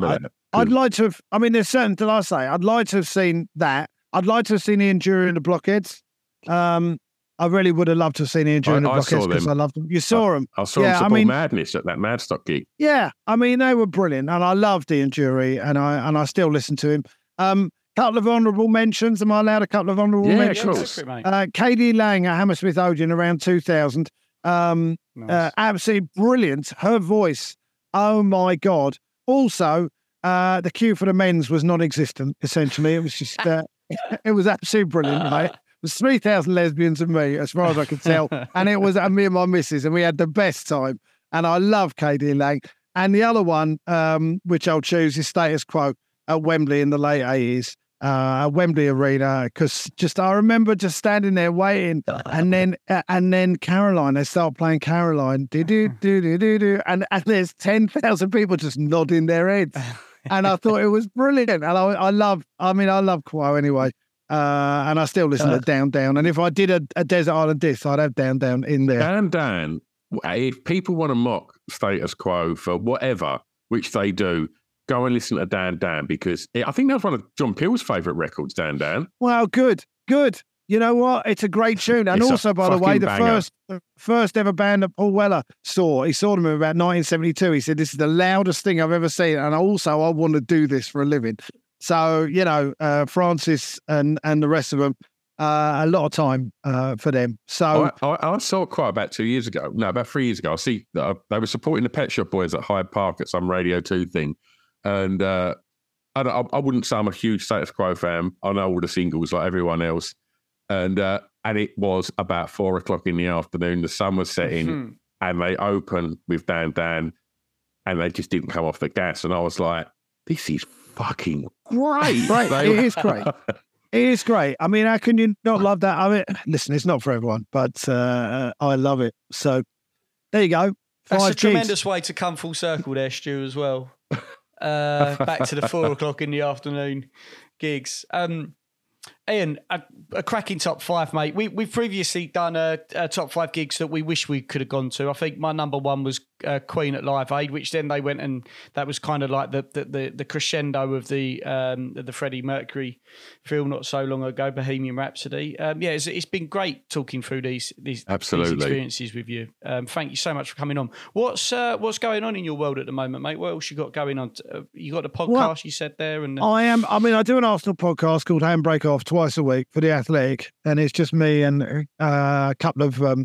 I'd like to have, I mean, there's certain, did I say, I'd like to have seen that. I'd like to have seen Ian Dury and the Blockheads. Um, I really would have loved to have seen Ian Dury and the I, I Blockheads saw because them. I loved them. You saw I, them. I saw yeah, them I support mean, Madness at that Madstock gig. Yeah, I mean, they were brilliant, and I loved Ian Dury, and I and I still listen to him. Um, couple of honourable mentions. Am I allowed a couple of honourable Yeah, mentions? of course. Uh, K D Lang at Hammersmith Odeon around two thousand. Um, Nice. uh, absolutely brilliant. Her voice, oh my God. Also, uh, the queue for the men's was non-existent, essentially. It was just, uh, it was absolutely brilliant, right? It was three thousand lesbians and me, as far as I could tell. And it was uh, me and my missus, and we had the best time. And I love K D Lang. And the other one, um, which I'll choose, is Status Quo at Wembley in the late eighties. Uh, at Wembley Arena, because just I remember just standing there waiting, and then uh, and then Caroline, they start playing Caroline, do do do do do do, and and there's ten thousand people just nodding their heads, and I thought it was brilliant, and I I love, I mean I love Quo anyway, uh, and I still listen Uh, to Down Down, and if I did a, a Desert Island Disc, I'd have Down Down in there. Dan Dan, if people want to mock Status Quo for whatever, which they do, go and listen to Dan Dan, because it, I think that was one of John Peel's favourite records, Dan Dan. Well, good, good. You know what? It's a great tune. And It's a also, by the way, fucking the banger. first the first ever band that Paul Weller saw, he saw them in about nineteen seventy-two. He said, this is the loudest thing I've ever seen. And also, I want to do this for a living. So, you know, uh, Francis and, and the rest of them, uh, a lot of time uh, for them. So, I, I, I saw it quite about two years ago. No, about three years ago. I see that uh, they were supporting the Pet Shop Boys at Hyde Park at some Radio two thing. And uh, I, don't- I, I wouldn't say I'm a huge Status Quo fan. I know all the singles like everyone else. And uh, and it was about four o'clock in the afternoon. The sun was setting, Mhm. and they opened with Dan Dan, and they just didn't come off the gas. And I was like, this is fucking great. Great. They It were- is great. It is great. I mean, how can you not love that? I mean, listen, it's not for everyone, but uh, I love it. So, there you go. That's Five a gigs. tremendous way to come full circle there, Stu, as well. Uh, back to the four o'clock in the afternoon gigs. Um, Ian, a, a cracking top five, mate. We, we've previously done a, a top five gigs that we wish we could have gone to. I think my number one was uh, Queen at Live Aid, which then they went and that was kind of like the the, the, the crescendo of the um, the Freddie Mercury film not so long ago, Bohemian Rhapsody. Um, yeah, it's, it's been great talking through these these, Absolutely. these experiences with you. Um, thank you so much for coming on. What's uh, what's going on in your world at the moment, mate? What else you got going on? Uh, you got the podcast Well, you said there, and I am. I mean, I do an Arsenal podcast called Handbrake Off twice a week for the Athletic, and it's just me and uh, a couple of um,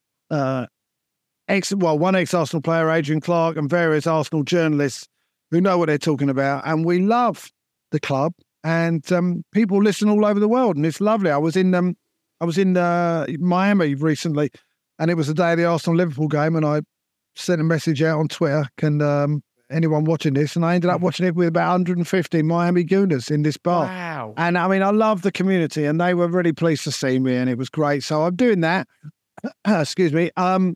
uh, ex, well, one ex-Arsenal player, Adrian Clark, and various Arsenal journalists who know what they're talking about, and we love the club, and um, people listen all over the world, and it's lovely. I was in um, I was in uh, Miami recently, and it was the day of the Arsenal Liverpool game, and I sent a message out on Twitter, can um, anyone watching this? And I ended up watching it with about one hundred fifty Miami Gooners in this bar. Wow. And I mean, I love the community, and they were really pleased to see me, and it was great. So I'm doing that. Excuse me. Um,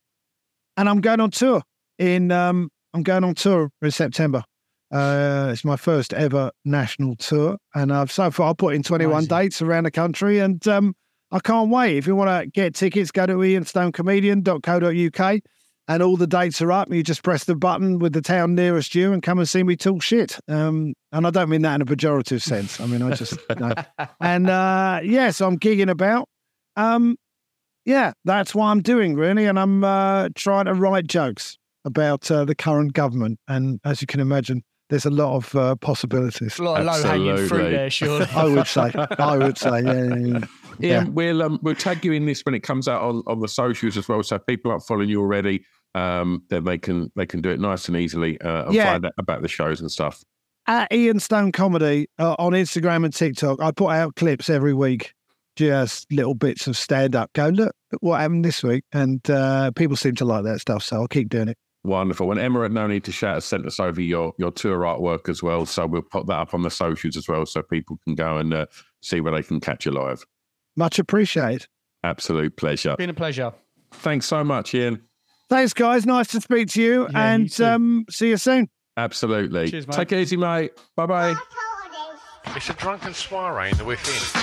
and I'm going on tour in. Um, I'm going on tour in September. Uh, it's my first ever national tour, and I've so far put in twenty-one Amazing. dates around the country, and um, I can't wait. If you want to get tickets, go to ian stone comedian dot co dot uk. And all the dates are up. You just press the button with the town nearest you and come and see me talk shit. Um, and I don't mean that in a pejorative sense. I mean, I just, no. And uh, yeah, so I'm gigging about. Um, yeah, that's what I'm doing, really. And I'm uh, trying to write jokes about uh, the current government. And as you can imagine, there's a lot of uh, possibilities. a lot of low hanging fruit there, surely. I would say. I would say, yeah, yeah, yeah. Yeah, we'll um, we'll tag you in this when it comes out on, on the socials as well. So if people aren't following you already, um, then they can they can do it nice and easily uh, and Yeah. find out about the shows and stuff. At Ian Stone Comedy uh, on Instagram and TikTok, I put out clips every week, just little bits of stand up. Go, look, look what happened this week. And uh, people seem to like that stuff. So I'll keep doing it. Wonderful. And Emma at No Need to Shout has sent us over your your tour artwork as well. So we'll put that up on the socials as well, so people can go and uh, see where they can catch you live. Much appreciated. Absolute pleasure. Been a pleasure. Thanks so much, Ian. Thanks, guys. Nice to speak to you. Yeah, you and too. um, see you soon. Absolutely. Cheers, mate. Take it easy, mate. Bye bye. It's a drunken soiree in the within.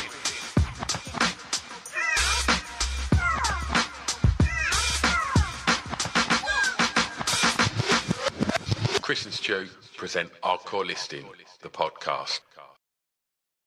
Chris and Stu present Our Core Listing, the podcast.